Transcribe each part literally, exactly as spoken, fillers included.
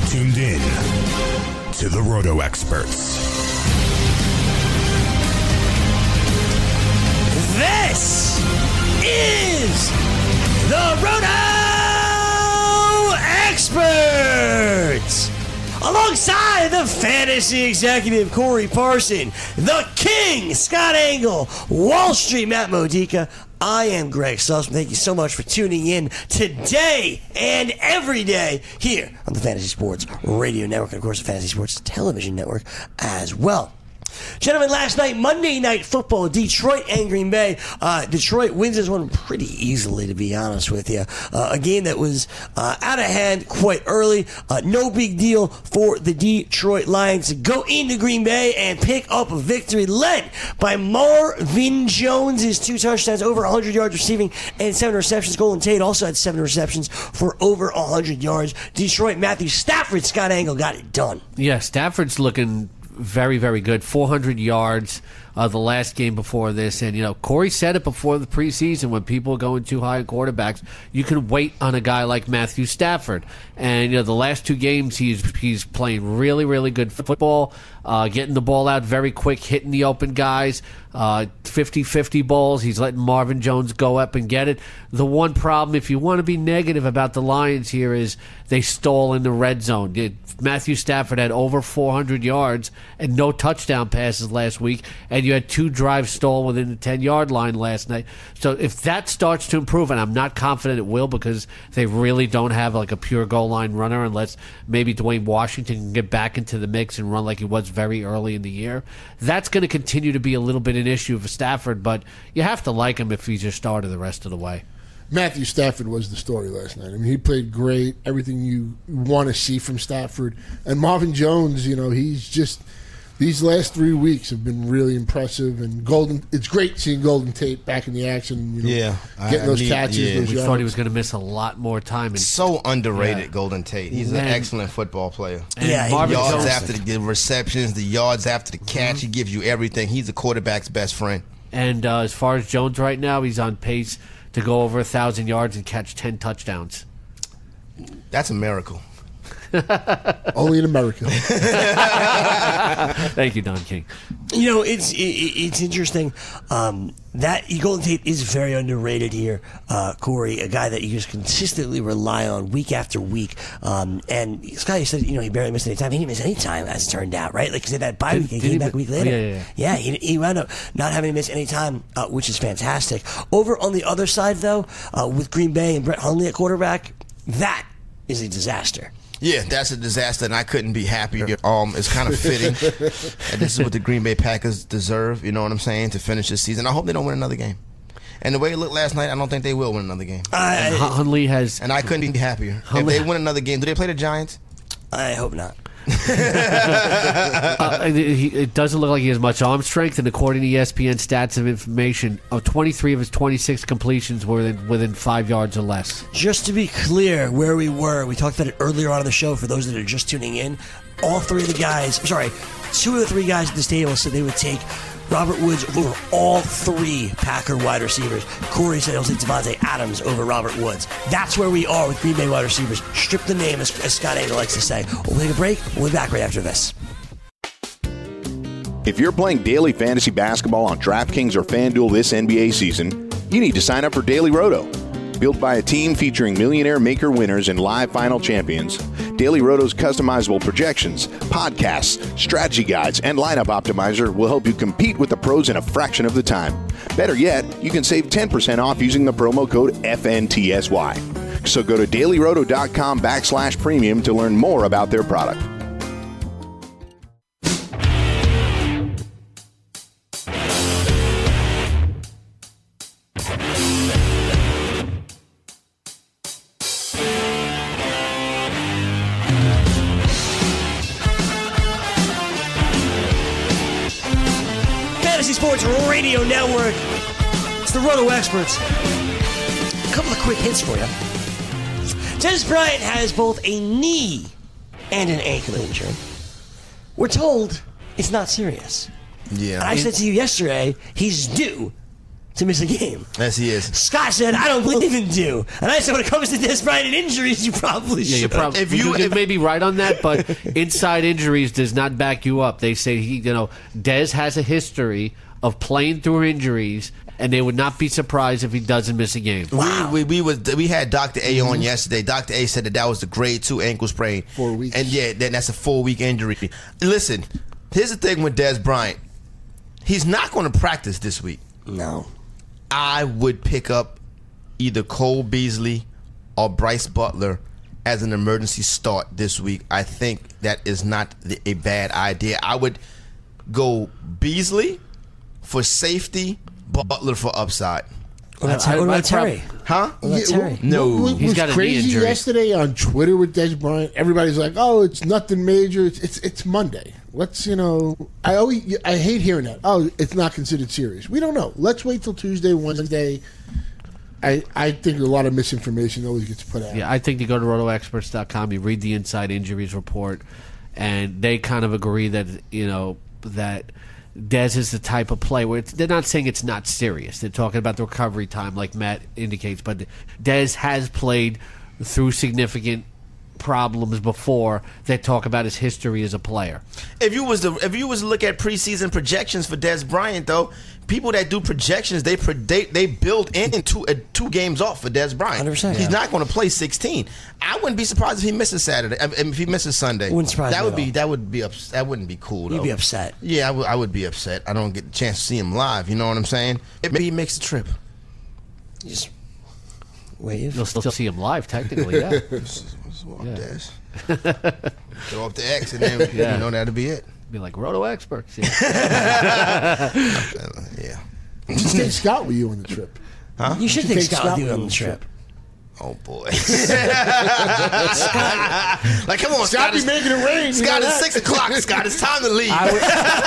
tuned in to the Roto Experts. This is the Roto Experts! Alongside the fantasy executive, Corey Parson, the king, Scott Engel, Wall Street, Matt Modica. I am Greg Sussman. Thank you so much for tuning in today and every day here on the Fantasy Sports Radio Network, and of course the Fantasy Sports Television Network as well. Gentlemen, last night, Monday Night Football, Detroit and Green Bay. Uh, Detroit wins this one pretty easily, to be honest with you. Uh, a game that was uh, out of hand quite early. Uh, no big deal for the Detroit Lions to go into Green Bay and pick up a victory led by Marvin Jones. His two touchdowns, over one hundred yards receiving, and seven receptions. Golden Tate also had seven receptions for over one hundred yards. Detroit, Matthew Stafford, Scott Engel got it done. Yeah, Stafford's looking very, very good. four hundred yards uh, the last game before this. And, you know, Corey said it before the preseason, when people are going too high in quarterbacks, you can wait on a guy like Matthew Stafford. And, you know, the last two games, he's he's playing really, really good football, uh, getting the ball out very quick, hitting the open guys, uh, fifty-fifty balls. He's letting Marvin Jones go up and get it. The one problem, if you want to be negative about the Lions here, is they stole in the red zone. Matthew Stafford had over four hundred yards and no touchdown passes last week, and you had two drives stolen within the ten-yard line last night. So if that starts to improve, and I'm not confident it will, because they really don't have like a pure goal line runner, unless maybe Dwayne Washington can get back into the mix and run like he was very early in the year, that's going to continue to be a little bit an issue for Stafford, but you have to like him if he's your starter the rest of the way. Matthew Stafford was the story last night. I mean, he played great, everything you want to see from Stafford. And Marvin Jones, you know, he's just, these last three weeks have been really impressive. And Golden, it's great seeing Golden Tate back in the action, you know, yeah, getting I, those I mean, catches. yeah. Those we yards. thought he was going to miss a lot more time. And, so underrated, yeah. Golden Tate. He's Man. an excellent football player. and Yeah, he- Marvin Yards Jones, after the receptions, the yards after the catch, he gives you everything. He's the quarterback's best friend. and uh, as far as Jones right now, he's on pace to go over one thousand yards and catch ten touchdowns. That's a miracle. Only in America. Thank you, Don King. You know, it's it, it's interesting. Um, that Golden Tate is very underrated here, uh, Corey, a guy that you just consistently rely on week after week. Um, and Scott, you said, you know, he barely missed any time. He didn't miss any time, as it turned out, right? Like, because he had that bye Did- week and did came he- back a week oh, later. yeah, yeah, yeah. Yeah, he, he wound up not having to miss any time, uh, which is fantastic. Over on the other side, though, uh, with Green Bay and Brett Hundley at quarterback, that is a disaster. Yeah, that's a disaster, and I couldn't be happier. Um, it's kind of fitting, and this is what the Green Bay Packers deserve, you know what I'm saying, to finish this season. I hope they don't win another game. And the way it looked last night, I don't think they will win another game. And I, Hundley has. And I couldn't be happier. Hundley- If they win another game, do they play the Giants? I hope not. Uh, he, it doesn't look like he has much arm strength, and according to E S P N stats and information, of twenty-three of his twenty-six completions were within, within five yards or less. Just to be clear where we were, we talked about it earlier on in the show for those that are just tuning in. All three of the guys, sorry, two of the three guys at this table said they would take Robert Woods over all three Packer wide receivers. Corey said he'll take Devontae Adams over Robert Woods. That's where we are with Green Bay wide receivers. Strip the name, as, as Scott Engel likes to say. We'll take a break. We'll be back right after this. If you're playing daily fantasy basketball on DraftKings or FanDuel this N B A season, you need to sign up for Daily Roto. Built by a team featuring millionaire maker winners and live final champions, Daily Roto's customizable projections, podcasts, strategy guides, and lineup optimizer will help you compete with the pros in a fraction of the time. Better yet, you can save ten percent off using the promo code F N T S Y. So go to dailyroto.com backslash premium to learn more about their product. Fantasy Sports Radio Network. It's the Roto Experts. A couple of quick hits for you. Dennis Bryant has both a knee and an ankle injury. We're told it's not serious. Yeah. And I said to you yesterday, he's due to miss a game. Yes, he is. Scott said, I don't believe in do. And I said, when it comes to Dez Bryant and injuries, you probably Yeah, you should. probably If you- you, if- may be right on that, but inside injuries does not back you up. They say he, you know, Dez has a history of playing through injuries, and they would not be surprised if he doesn't miss a game. Wow. We, we we was we had Doctor A on yesterday. Doctor A said that that was the grade two ankle sprain. Four weeks. And yeah, then that's a four week injury. Listen, here's the thing with Dez Bryant. He's not going to practice this week. No. I would pick up either Cole Beasley or Bryce Butler as an emergency start this week. I think that is not the, a bad idea. I would go Beasley for safety, Butler for upside. What about, I- Ter- what I- about I prob- Terry? Huh? What about Terry? what- No. what, what He's was got a knee crazy injury. yesterday on Twitter with Dez Bryant. Everybody's like, "Oh, it's nothing major. It's it's, it's Monday. Let's you know." I always I hate hearing that. Oh, it's not considered serious. We don't know. Let's wait till Tuesday, Wednesday. I I think a lot of misinformation always gets put out. Yeah, I think you go to roto experts dot com, you read the inside injuries report, and they kind of agree that, you know, that Dez is the type of play where it's, they're not saying it's not serious. They're talking about the recovery time, like Matt indicates. But Dez has played through significant problems before. They talk about his history as a player. If you was to if you was to look at preseason projections for Dez Bryant, though, people that do projections they pre- they, they build in two uh, two games off for Dez Bryant. one hundred percent. He's Yeah. not going to play sixteen. I wouldn't be surprised if he misses Saturday. I mean, if he misses Sunday, Wouldn't surprise that me would at be all. that would be ups- that wouldn't be cool. Though. You'd be upset. Yeah, I would I would be upset. I don't get the chance to see him live. You know what I'm saying? Maybe he makes the trip. You just wave. You'll still see him live, technically, yeah. What's up, Yeah. Dez? Throw up the X and then Yeah. you know that'll be it. Be like roto experts. Yeah. Uh, yeah. Just take Scott with you on the trip. You should You take take Scott Scott with you with on the you on the trip. Oh boy. Like, come on, Scott Scott. be It's, making it rain. you Scott, know it's that? six o'clock. Scott, it's time to leave. I would,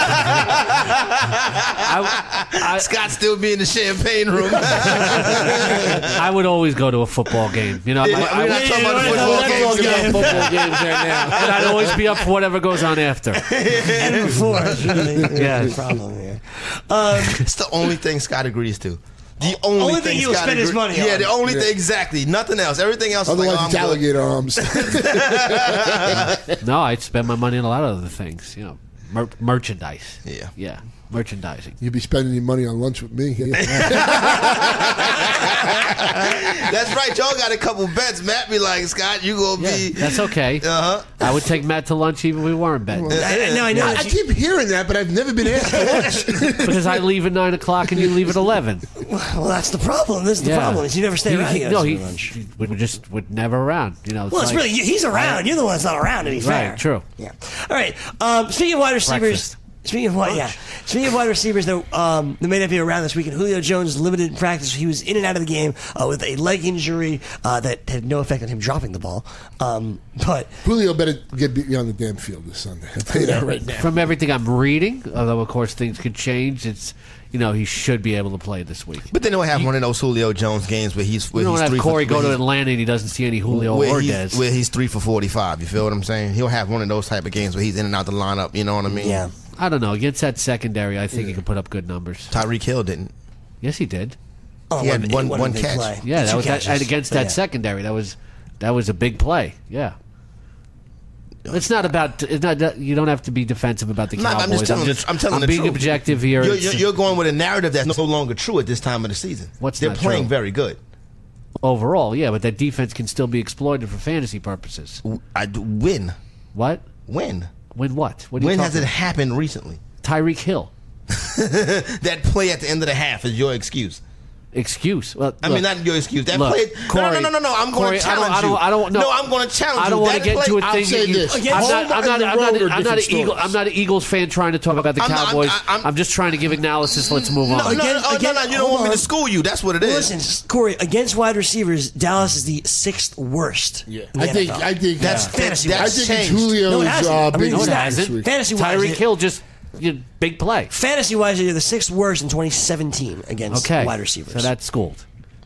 I, I, Scott still be in the champagne room. I would always go to a football game. You know, Yeah, I, we're not I, talking about the Yeah, football yeah, games. yeah, today. yeah. football games right now, and I'd always be up for whatever goes on after. And before. It's really Yeah. the problem here. Um, It's the only thing Scott agrees to. The only, Only thing he'll Scott spend his agree- money Yeah, on. the only Yeah. thing, exactly. Nothing else. Everything else is like, Otherwise, oh, I'm it's good. alligator arms. No, I'd spend my money on a lot of other things. You know, mer- merchandise. Yeah. yeah, merchandising. You'd be spending your money on lunch with me. That's right. Y'all got a couple bets. Matt be like, Scott, you gonna Yeah, be. that's okay. Uh huh. I would take Matt to lunch even if we weren't betting, I, no, I know. I, I that you- keep hearing that, but I've never been asked for lunch. because I leave at nine o'clock and you leave at eleven. well, that's the problem. This is the Yeah. problem. Is you never stay He- around. he- You no, guys he, for lunch. he would just would never around. You know, Well, it's like- really he's around. You're the one that's not around. To be fair, Right, true. Yeah. All right. Um, speaking of wide receivers, Breakfast. speaking of wide, yeah. Speaking of wide receivers, though, um, they may not be around this weekend. Julio Jones limited in practice. He was in and out of the game uh, with a leg injury uh, that had no effect on him dropping the ball. Um, but Julio better get beat on the damn field this Sunday. I'll tell you that right now. From everything I'm reading, although of course things could change, it's you know he should be able to play this week. But then they'll have one of those Julio Jones games where he's where You don't he's have three Corey for, go where to he's- Atlanta and he doesn't see any Julio where or he's, Dez. where he's three for forty-five. You feel what I'm saying? He'll have one of those type of games where he's in and out the lineup. You know what I mean? yeah, I don't know. Against that secondary, I think he can put up good numbers. Tyreek Hill didn't. Yes, he did. oh, He had big- one- one big catch. play. Yeah, that Two was that, catches. and against But that yeah. secondary. That was that was a big play. Yeah. It's not about. It's not. You don't have to be defensive about the No, I'm Cowboys. just telling the- I'm telling the being truth. objective here. You're, It's- you're, you're going with a narrative that's no longer true at this time of the season. What's They're not playing true? very good. overall, yeah, but that defense can still be exploited for fantasy purposes. I do, win, What? win. Win what? What are you When has talking it happened recently? Tyreek Hill. That play at the end of the half is your excuse. Excuse. Well, I look, mean, not your excuse. That look, play. Corey, no, no, no, no, no. I'm going Corey, to I don't- challenge I don't- you. I don't- no. No, I'm going to challenge you. I don't want to That get play- into a I'll thing. say that you, this. I'm Against not. home I'm not. and the I'm not. road are I'm not an different Eagle. stories. I'm not an Eagles fan trying to talk about the I'm not- I'm- Cowboys. I'm- I'm just trying to give analysis. Let's move on. No, no, Again- no, again- no, no, you don't hold want me on. to school you. That's what it is. Listen, Corey, against wide receivers, Dallas is the sixth worst. Yeah, in the I think N F L. I think That's uh, fantasy. I that's think changed. it's Julio's No, it hasn't. uh, I mean, big No, it it's night not. this hasn't. week. Fantasy wise, Tyreek Hill just you know, big play. fantasy wise, they're the sixth worst in twenty seventeen against Okay, wide receivers. so that's schooled.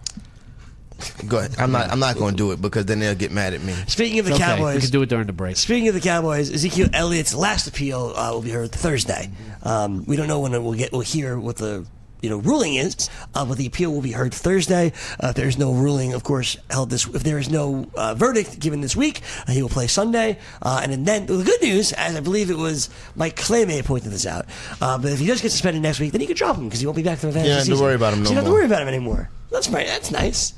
Go ahead. I'm not. I'm not going to do it because then they'll get mad at me. Speaking of the Okay, we Cowboys, can do it during the break. Speaking of the Cowboys, Ezekiel Elliott's last appeal uh, will be heard Thursday. Um, we don't know when it will get. We'll hear what the you know ruling is. Uh, but the appeal will be heard Thursday. Uh, if there's no ruling, of course, held this. If there is no uh, verdict given this week, uh, he will play Sunday. Uh, and then the good news, as I believe it was Mike Clay may have pointed this out. Uh, but if he does get suspended next week, then he could drop him because he won't be back for the fantasy Yeah, season. don't worry about him no so you don't have to more. worry about him anymore. That's right. That's nice.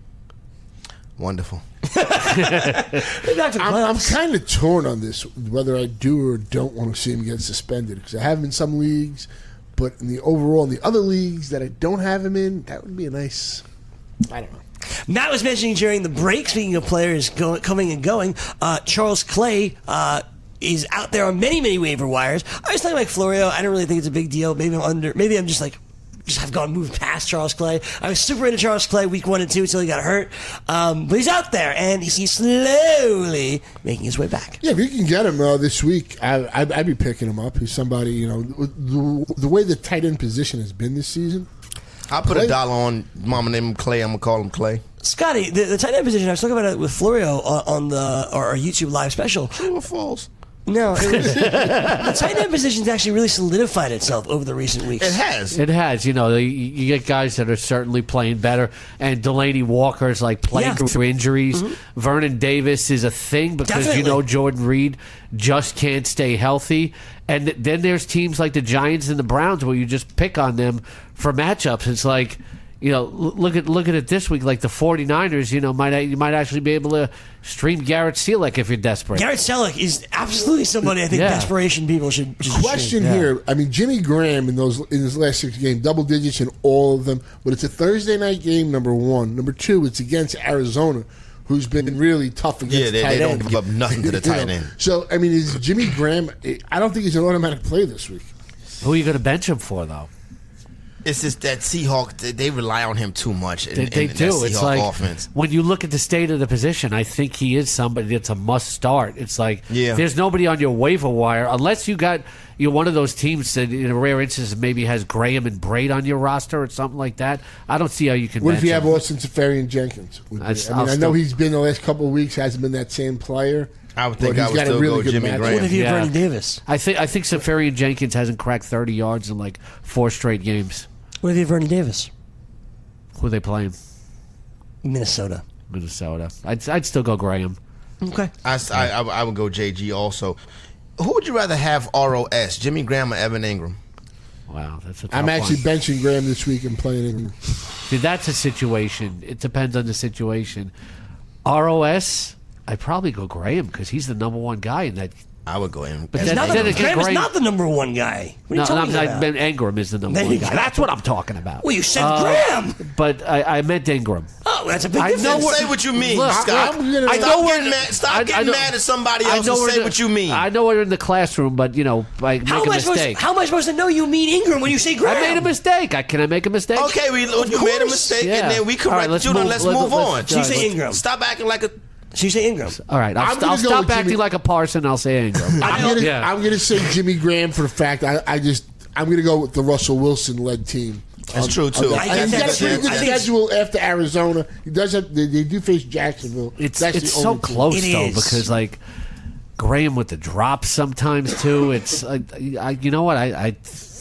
Wonderful. Maybe back to the I'm, I'm playoffs. kind of torn on this, whether I do or don't want to see him get suspended, because I have him in some leagues, but in the overall, in the other leagues that I don't have him in, that would be a nice. I don't know. Matt was mentioning during the break, speaking of players go, coming and going, uh, Charles Clay uh, is out there on many, many waiver wires. I was telling Mike Florio, I don't really think it's a big deal. Maybe I'm under. Maybe I'm just like. Just have gone moved past Charles Clay. I was super into Charles Clay week one and two until he got hurt. Um, but he's out there, and he's slowly making his way back. Yeah, if you can get him uh, this week, I, I'd, I'd be picking him up. He's somebody, you know, the, the way the tight end position has been this season. I'll put Clay? a dollar on mama name him Clay. I'm going to call him Clay. Scotty, the, the tight end position, I was talking about it with Florio on, on the our, our YouTube live special. True or false? No, it was, the tight end position's actually really solidified itself over the recent weeks. It has. It has, you know, you, you get guys that are certainly playing better, and Delaney Walker's like playing Yeah. through injuries. Mm-hmm. Vernon Davis is a thing because Definitely. you know Jordan Reed just can't stay healthy, and th- then there's teams like the Giants and the Browns where you just pick on them for matchups. It's like. You know, look at look at it this week. Like the 49ers, you know, might you might actually be able to stream Garrett Selleck if you're desperate. Garrett Selleck is absolutely somebody I think Yeah. desperation people should. should Question stream. here: I mean, Jimmy Graham in those in his last six games, double digits in all of them. But it's a Thursday night game. Number one, number two, it's against Arizona, who's been really tough against Yeah, they, tight they don't end. give up nothing to the You tight know, end. So, I mean, is Jimmy Graham? I don't think he's an automatic play this week. Who are you going to bench him for, though? It's just that Seahawk, they, they rely on him too much. In, They, they in that do. Seahawk It's like offense. when you look at the state of the position, I think he is somebody that's a must start. It's like Yeah. there's nobody on your waiver wire unless you got you're one of those teams that in a rare instance maybe has Graham and Braid on your roster or something like that. I don't see how you can. What if bench you have him. Austin Safarian Jenkins? Would be- I'd- I mean, I'll I know still- he's been the last couple of weeks hasn't been that same player. I would think but I he's would got a still really go good Jimmy matchup. Graham. What if you have Yeah. Vernon Davis? I think I think Safarian Jenkins hasn't cracked thirty yards in like four straight games. What if you have Vernon Davis? Who are they playing? Minnesota. Minnesota. I'd I'd still go Graham. Okay. I, I, I, I would go J G also. Who would you rather have R O S, Jimmy Graham or Evan Ingram? Wow, that's a tough I'm actually one. benching Graham this week and playing him. See, that's a situation. It depends on the situation. R O S, I'd probably go Graham because he's the number one guy in that. I would go in. But He's then- not then the, again, Graham is Graham- not the number one guy. What are No, you talking no, I about? meant Ingram is the number There one you guy. go. That's what I'm talking about. Well, you said Uh, Graham. But I, I meant Ingram. Oh, that's a big I difference. know what- Say what you mean, Look, Scott. I'm gonna- Stop I know getting we're- mad. Stop I- I getting know- mad at somebody I else know and we're say in the- what you mean. I know we're in the classroom, but you know, I make How a am, I supposed, mistake. how am I supposed to know you mean Ingram when you say Graham? I made a mistake. I, can I make a mistake? Okay, we you course. made a mistake, Yeah. and then we All right, corrected let's you. Then move- let's let's- move let's- on. let's- So you say Ingram. Stop acting like a. So you say Ingram. All right, I'll, I'm gonna I'll go stop with acting Jimmy- like a parson. I'll say Ingram. I'm gonna, Yeah. I'm gonna say Jimmy Graham for the fact I, I just I'm gonna go with the Russell Wilson led team. That's true, too. I And he's think got a pretty that's- good I think it's- schedule after Arizona. He does have they, they do face Jacksonville. It's That's it's the so only team. close It though is. because like Graham with the drops sometimes too. It's uh, I, you know what I. I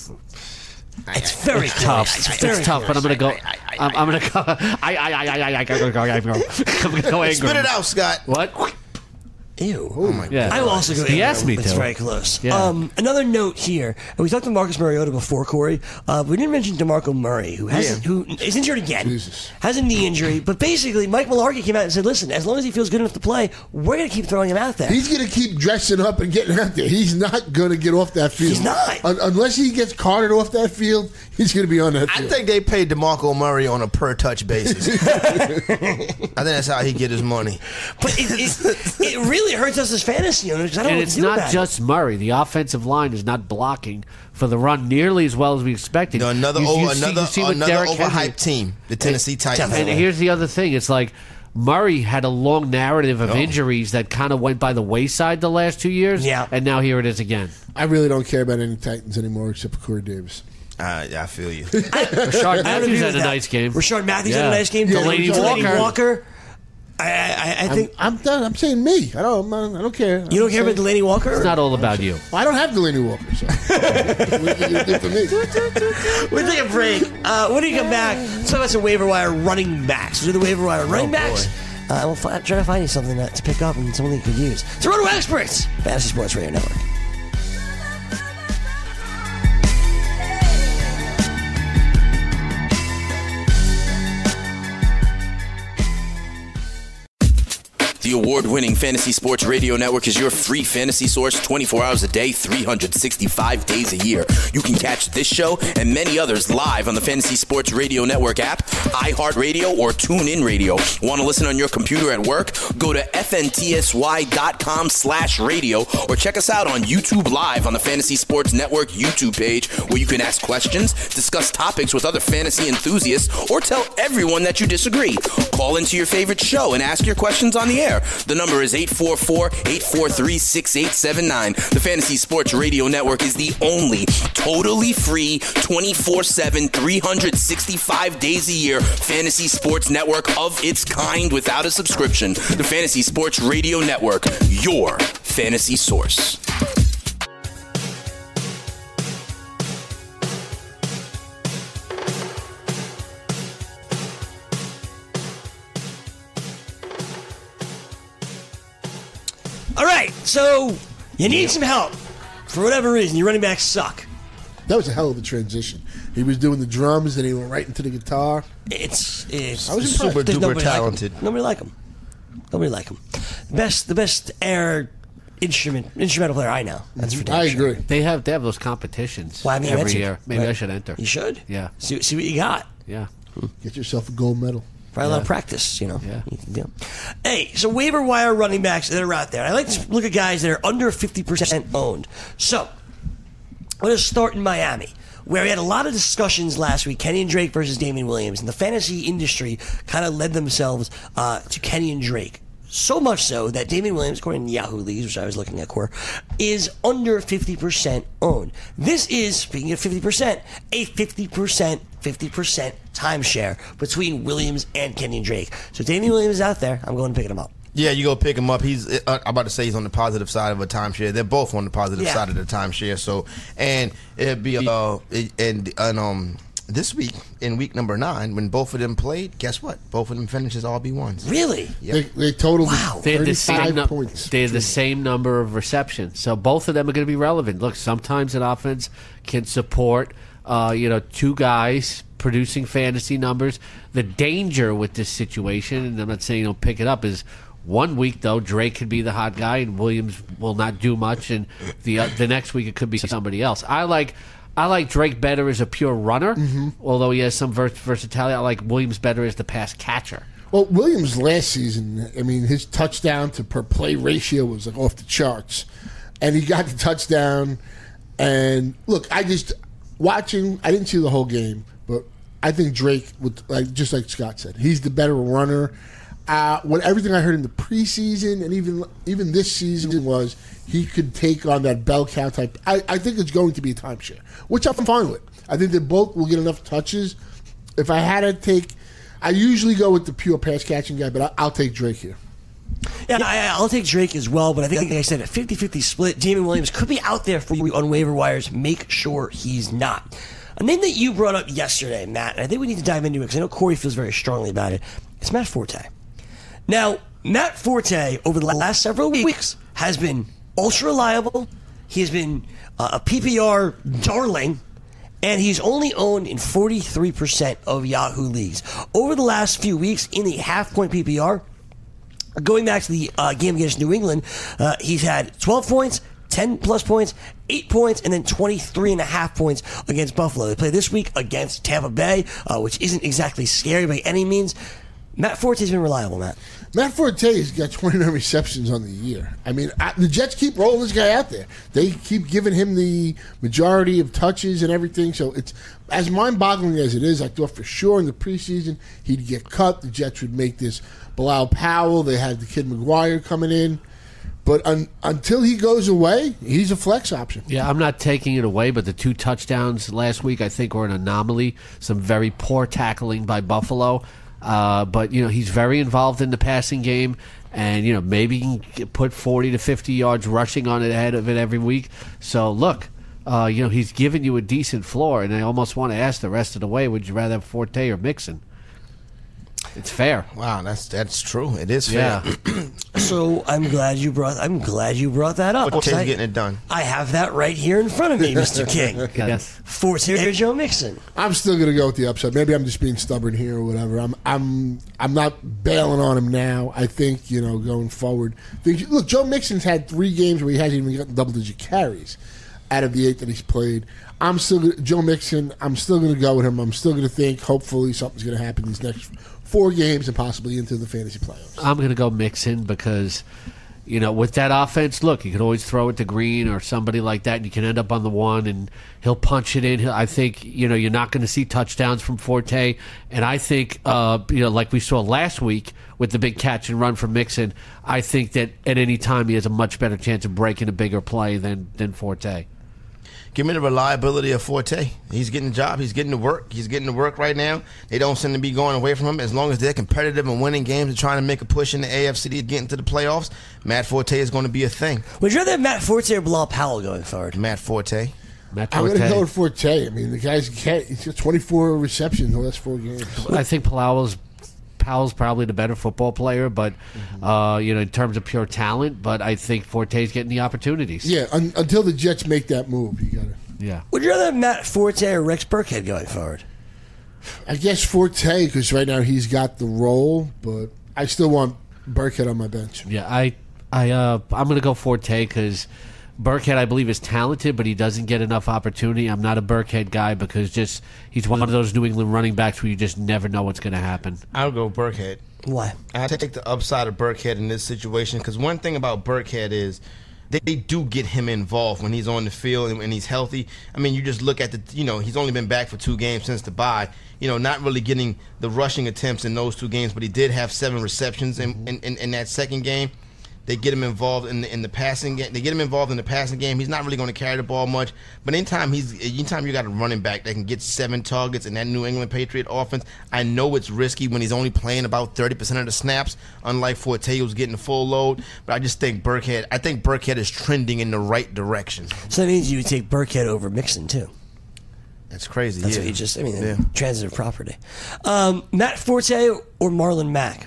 It's very It's tough. close. It's, very tough, but I'm gonna go. I- I- I- I'm, I'm gonna go. I I I I I I gotta go. I'm gonna go Ingram. Spit it out, Scott. What? Ew. Oh my Yeah. god. I will also go. He Ingram. asked me It's to. very close. Yeah. Um, another note here, and we talked to Marcus Mariota before, Corey. Uh, we didn't mention DeMarco Murray, who has Yeah. who is injured again, Jesus. has a knee injury. But basically, Mike Mularkey came out and said, "Listen, as long as he feels good enough to play, we're going to keep throwing him out there." He's going to keep dressing up and getting out there. He's not going to get off that field. He's not. Un- unless he gets carted off that field, he's going to be on that I field. think they paid DeMarco Murray on a per touch basis. I think that's how he get his money. but it, it, it really hurts us as fantasy owners because I don't And know what it's to do not about just Murray. The offensive line is not blocking for the run nearly as well as we expected. You know, another You- you over, see- another you see what another Derrick overhyped Henry- team, the Tennessee Titans. And here's the other thing: it's like Murray had a long narrative of Oh. injuries that kind of went by the wayside the last two years. Yeah. and now here it is again. I really don't care about any Titans anymore except for Corey Davis. Uh, yeah, I feel you. Rashard I don't agree Matthews with had a that. nice game. Rashard Matthews had Yeah. a nice game. Yeah, Delaney, Delaney Delaney Walker. Walker. I, I, I think I'm, I'm done. I'm saying me. I don't. I'm, I don't care. you don't care about Delaney Walker. It's not all about you. Well, I don't have Delaney Walker. So. What do you do for me? We'll take a break. Uh, when we come back, let's talk about some waiver wire running backs. We'll do the waiver wire running Oh, backs. boy. Uh, and we'll fi- try to find you something that, to pick up and something you could use. It's Roto Experts, Fantasy Sports Radio Network. The award-winning Fantasy Sports Radio Network is your free fantasy source twenty-four hours a day, three hundred sixty-five days a year. You can catch this show and many others live on the Fantasy Sports Radio Network app, iHeartRadio, or TuneIn Radio. Want to listen on your computer at work? Go to fntsy.com slash radio or check us out on YouTube Live on the Fantasy Sports Network YouTube page, where you can ask questions, discuss topics with other fantasy enthusiasts, or tell everyone that you disagree. Call into your favorite show and ask your questions on the air. The number is eight four four, eight four three, six eight seven nine. The Fantasy Sports Radio Network is the only totally free, twenty-four seven, three hundred sixty-five days a year fantasy sports network of its kind without a subscription. The Fantasy Sports Radio Network, your fantasy source. All right, so you need some help. For whatever reason, your running backs suck. That was a hell of a transition. He was doing the drums, and he went right into the guitar. It's it's I was impressed. Super there's duper nobody talented. Like him. Nobody like him. Nobody like him. Best the best air instrument instrumental player I know. That's for damn I sure. agree. They have they have those competitions Well, I mean, every that's- year. Maybe I right. should enter. You should. Yeah. See, see what you got. Yeah. Get yourself a gold medal. Probably a lot of practice, you know. Yeah. You can do. Hey, so waiver wire running backs that are out there. I like to look at guys that are under fifty percent owned. So, let's start in Miami, where we had a lot of discussions last week, Kenyon Drake versus Damian Williams, and the fantasy industry kind of led themselves uh, to Kenyon Drake. So much so that Damian Williams, according to Yahoo Leagues, which I was looking at, Core, is under fifty percent owned. This is, speaking of fifty percent, a fifty percent, fifty percent timeshare between Williams and Kenyon Drake. So Damian Williams is out there. I'm going to pick him up. Yeah, you go pick him up. He's uh, I'm about to say he's on the positive side of a timeshare. They're both on the positive Yeah. side of the timeshare. So, and it'd be uh, it, and and um this week in week number nine when both of them played, guess what? Both of them finishes R B ones. Really? Yep. They, they totaled Wow. They had the same thirty-five num- points. They had the same number of receptions, so both of them are going to be relevant. Look, sometimes an offense can support, uh, you know, two guys producing fantasy numbers. The danger with this situation, and I'm not saying don't pick it up, is one week though Drake could be the hot guy and Williams will not do much, and the uh, the next week it could be somebody else. I like. I like Drake better as a pure runner, although he has some vers- versatility. I like Williams better as the pass catcher. Well, Williams last season, I mean, his touchdown to per play ratio was like off the charts, and he got the touchdown. And look, I just watching. I didn't see the whole game, but I think Drake would like just like Scott said, he's the better runner. Uh, what everything I heard in the preseason and even even this season was he could take on that bell cow type. I, I think it's going to be a timeshare, which I'm fine with. I think they both will get enough touches. If I had to take, I usually go with the pure pass catching guy, but I, I'll take Drake here. Yeah, no, I, I'll take Drake as well, but I think, like I said, a fifty-fifty split. Damian Williams could be out there for you on waiver wires. Make sure he's not. A name that you brought up yesterday, Matt, and I think we need to dive into it because I know Corey feels very strongly about it. It's Matt Forte. Now, Matt Forte, over the last several weeks, has been ultra reliable. He has been uh, a P P R darling, and he's only owned in forty-three percent of Yahoo leagues. Over the last few weeks, in the half-point P P R, going back to the uh, game against New England, uh, he's had twelve points, ten plus points, eight points, and then twenty-three and a half points against Buffalo. They play this week against Tampa Bay, uh, which isn't exactly scary by any means. Matt Forte's been reliable, Matt. Matt Forte's got twenty-nine receptions on the year. I mean, I, the Jets keep rolling this guy out there. They keep giving him the majority of touches and everything. So it's as mind-boggling as it is. I thought for sure in the preseason he'd get cut. The Jets would make this Bilal Powell. They had the kid McGuire coming in. But un, until he goes away, he's a flex option. Yeah, I'm not taking it away, but the two touchdowns last week I think were an anomaly. Some very poor tackling by Buffalo. Uh, but, you know, he's very involved in the passing game. And, you know, maybe he can put forty to fifty yards rushing on it ahead of it every week. So, look, uh, you know, he's given you a decent floor. And I almost want to ask the rest of the way, would you rather have Forte or Mixon? It's fair. Wow, that's that's true. It is fair. Yeah. So I'm glad you brought. I'm glad you brought that up. Forte's I, getting it done. I have that right here in front of me, Mister King. Yes. Forte or Joe Mixon. I'm still going to go with the upside. Maybe I'm just being stubborn here or whatever. I'm I'm I'm not bailing on him now. I think, you know, going forward. Think, look, Joe Mixon's had three games where he hasn't even gotten double-digit carries out of the eight that he's played. I'm still gonna, Joe Mixon. I'm still going to go with him. I'm still going to think, hopefully, something's going to happen these next four games and possibly into the fantasy playoffs. I'm going to go Mixon because, you know, with that offense, look, you can always throw it to Green or somebody like that, and you can end up on the one, and he'll punch it in. He'll, I think, you know, you're not going to see touchdowns from Forte, and I think, uh, you know, like we saw last week with the big catch and run from Mixon, I think that at any time he has a much better chance of breaking a bigger play than, than Forte. Give me the reliability of Forte. He's getting the job. He's getting the work. He's getting the work right now. They don't seem to be going away from him. As long as they're competitive and winning games and trying to make a push in the A F C to get into the playoffs, Matt Forte is going to be a thing. Would you rather have Matt Forte or Bilal Powell going forward? Matt Forte. Matt I'm Forte. going to go with Forte. I mean, the guy's he's got twenty-four receptions in the last four games. I think Powell's Powell's probably the better football player, but Mm-hmm. uh, you know, in terms of pure talent. But I think Forte's getting the opportunities. Yeah, un, until the Jets make that move, you got to. Yeah. Would you rather have Matt Forte or Rex Burkhead going forward? I guess Forte, because right now he's got the role, but I still want Burkhead on my bench. Yeah, I, I, uh, I'm going to go Forte because Burkhead, I believe, is talented, but he doesn't get enough opportunity. I'm not a Burkhead guy because just he's one of those New England running backs where you just never know what's going to happen. I'll go Burkhead. Why? I take the upside of Burkhead in this situation because one thing about Burkhead is they, they do get him involved when he's on the field and, and he's healthy. I mean, you just look at the, you know, he's only been back for two games since the bye. You know, not really getting the rushing attempts in those two games, but he did have seven receptions in, in, in, in that second game. They get him involved in the, in the passing game. They get him involved in the passing game. He's not really going to carry the ball much. But anytime he's, anytime you got a running back that can get seven targets in that New England Patriot offense, I know it's risky when he's only playing about thirty percent of the snaps. Unlike Forte, who's getting the full load. But I just think Burkhead. I think Burkhead is trending in the right direction. So that means you would take Burkhead over Mixon too. That's crazy. That's yeah. what you just. I mean, Yeah. transitive property. Um, Matt Forte or Marlon Mack?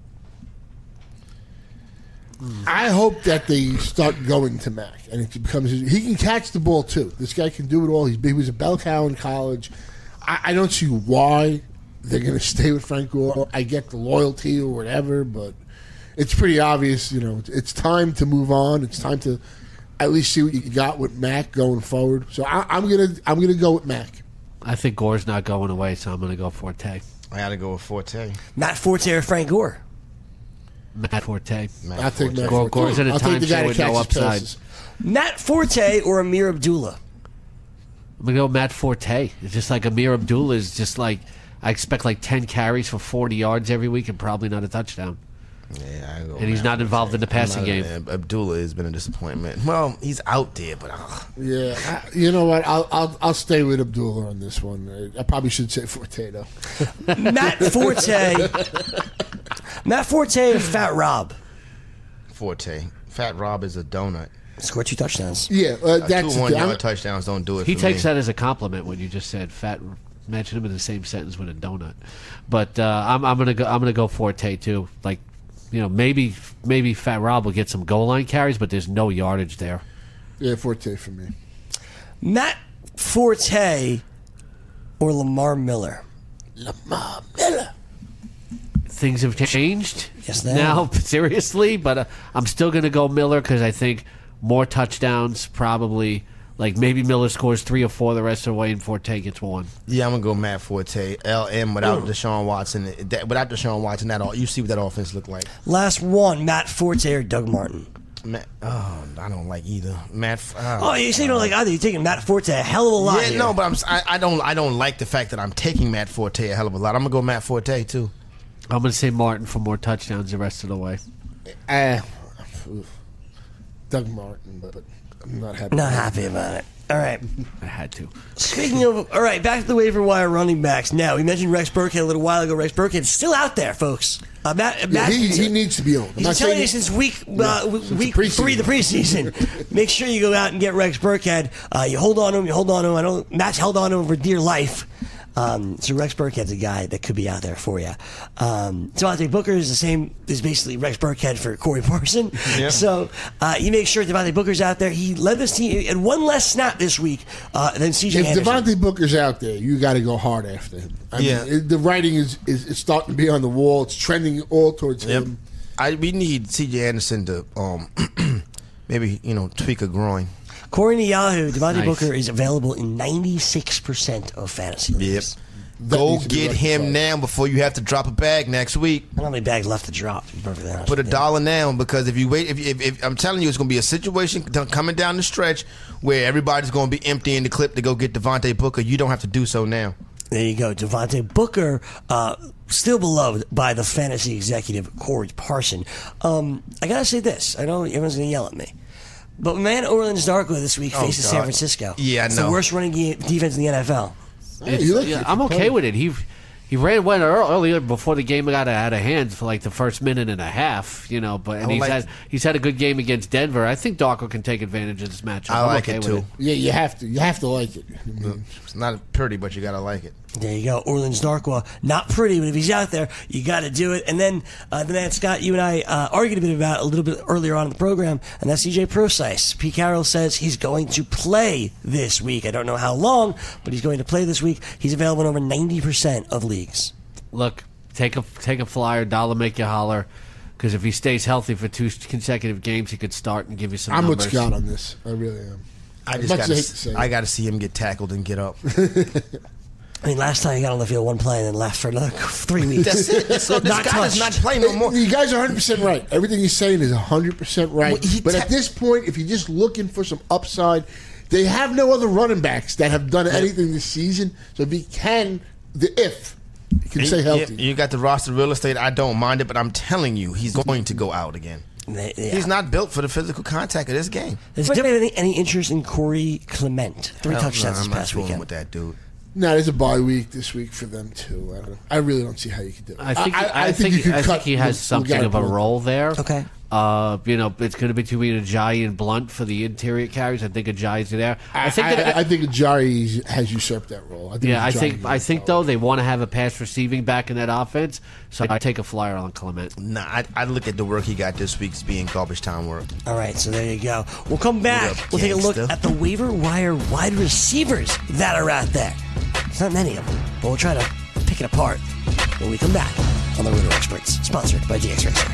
I hope that they start going to Mac, and it becomes he can catch the ball too. This guy can do it all. He's, he was a bell cow in college. I, I don't see why they're going to stay with Frank Gore. I get the loyalty or whatever, but it's pretty obvious. You know, it's, it's time to move on. It's time to at least see what you got with Mac going forward. So I, I'm gonna I'm gonna go with Mac. I think Gore's not going away, so I'm going to go Forte. I got to go with Forte. Matt Forte or Frank Gore? Matt Forte. Matt I think Forte. Mac. Gore- Gore's at a I'll take the guy timeshare that with no catches upside. passes. Matt Forte or Amir Abdullah? I'm going to go Matt Forte. It's just like Amir Abdullah is just like, I expect like ten carries for forty yards every week and probably not a touchdown. Yeah, I go And he's Matt not involved in the I'm passing not- game. uh, Abdullah has been a disappointment. Well, he's out there, but uh, Yeah, I, you know what? I'll, I'll I'll stay with Abdullah on this one. I probably should say Forte though. Matt Forte. Matt Forte or Fat Rob? Forte. Fat Rob is a donut. Scored two touchdowns. Yeah, uh, Uh, that's two the one thing. I'm- yard touchdowns don't do it. He for takes me. that as a compliment when you just said fat. Mention him in the same sentence with a donut, but uh, I'm, I'm gonna go. I'm gonna go Forte too. Like, you know, maybe maybe Fat Rob will get some goal line carries, but there's no yardage there. Yeah, Forte for me. Matt Forte or Lamar Miller? Lamar Miller. Things have changed. Yes, they now have. seriously, but uh, I'm still gonna go Miller because I think more touchdowns probably. Like maybe Miller scores three or four the rest of the way, and Forte gets one. Yeah, I'm gonna go Matt Forte. L M without Deshaun Watson. That, without Deshaun Watson, that all you see what that offense look like. Last one, Matt Forte or Doug Martin? Matt, oh, I don't like either. Matt. Oh, Oh, you say you don't like either. You're taking Matt Forte a hell of a lot yeah, here. no, but I'm. I, I don't. I don't like the fact that I'm taking Matt Forte a hell of a lot. I'm gonna go Matt Forte too. I'm gonna say Martin for more touchdowns the rest of the way. Uh, Doug Martin, but I'm not happy. Not happy about it. All right. I had to. Speaking of, all right, back to the waiver wire running backs. Now, we mentioned Rex Burkhead a little while ago. Rex Burkhead's still out there, folks. Uh, Matt, Yeah, Matt, he, he needs to be on. I'm He's not telling saying you since week uh, Yeah, w- since the week preseason. three, the preseason. Make sure you go out and get Rex Burkhead. Uh, you hold on to him. You hold on to him. I know Matt's held on to him for dear life. Um, so Rex Burkhead's a guy that could be out there for you. Um, Devontae Booker is the same. Is basically Rex Burkhead for Corey Parson. Yeah. So uh, you make sure Devontae Booker's out there. He led this team at one less snap this week uh, than C J If Anderson. Devontae Booker's out there, you got to go hard after him. I Yeah. mean, it, the writing is, is, is starting to be on the wall. It's trending all towards Yep. him. I we need C J Anderson to um maybe you know tweak a groin. According to Yahoo, Devontae Nice. Booker is available in ninety-six percent of fantasy leagues. That Go needs to be get him rectified. now before you have to drop a bag next week. I don't know how many bags left to drop, to be perfectly honest Put a with you. dollar down because if you wait, if, if, if I'm telling you, it's going to be a situation t- coming down the stretch where everybody's going to be emptying the clip to go get Devontae Booker. You don't have to do so now. There you go. Devontae Booker, uh, still beloved by the fantasy executive Corey Parson. Um, I got to say this. I know everyone's going to yell at me. But man, Orleans Darko this week Oh, faces God. San Francisco. Yeah, I It's know. the worst running ge- defense in the N F L. Hey, It's- you look- yeah, I'm okay with it. He he ran one ear- earlier before the game got out of hand for like the first minute and a half, you know. But and would he's like- had he's had a good game against Denver. I think Darko can take advantage of this matchup. I I'm like okay it with too. Yeah, you have to. You have to like it. I mean, It's not pretty, but you got to like it. There you go. Orleans Darkwa. Not pretty, but if he's out there, you got to do it. And then uh, the man, Scott, you and I uh, argued a bit about a little bit earlier on in the program, and that's C J Procise. Pete Carroll says he's going to play this week. I don't know how long, but he's going to play this week. He's available in over ninety percent of leagues. Look, take a take a flyer, dollar make you holler. Because if he stays healthy for two consecutive games, he could start and give you some I'm numbers. with Scott on this. I really am. I As just much got as I hate to say to. it. I got to see him get tackled and get up. I mean, last time he got on the field one play and then left for another three weeks. That's it. So this Not guy does touched. not play no more. You guys are one hundred percent right. Everything he's saying is one hundred percent right. Well, he but ta- at this point, if you're just looking for some upside, they have no other running backs that have done anything this season. So if he can, the if he can stay healthy. You, you got the roster real estate. I don't mind it, but I'm telling you, he's going to go out again. They- yeah. He's not built for the physical contact of this game. Does anybody have any, any interest in Corey Clement? Three Hell, touchdowns no, this I'm not past fooling weekend. with that dude. No, there's a bye week this week for them too. I, don't, I really don't see how you could do it. I think I, think, you could I cut think he has Lu- something Lugano of a Blunt. role there. Okay. Uh, you know, it's going to be between Ajayi and Blunt for the interior carries. I think Ajayi's there. I, I think. I, that, I, think Ajay has usurped that role. I think yeah, I Ajay think. is I think though they want to have a pass receiving back in that offense. So I take a flyer on Clement. Nah, I, I look at the work he got this week as being garbage time work. All right, so there you go. We'll come back. What up, We'll take a look gangsta? at the waiver wire wide receivers that are out there. It's not many of them, but we'll try to pick it apart when we come back on the Roto Experts, sponsored by D X Racer.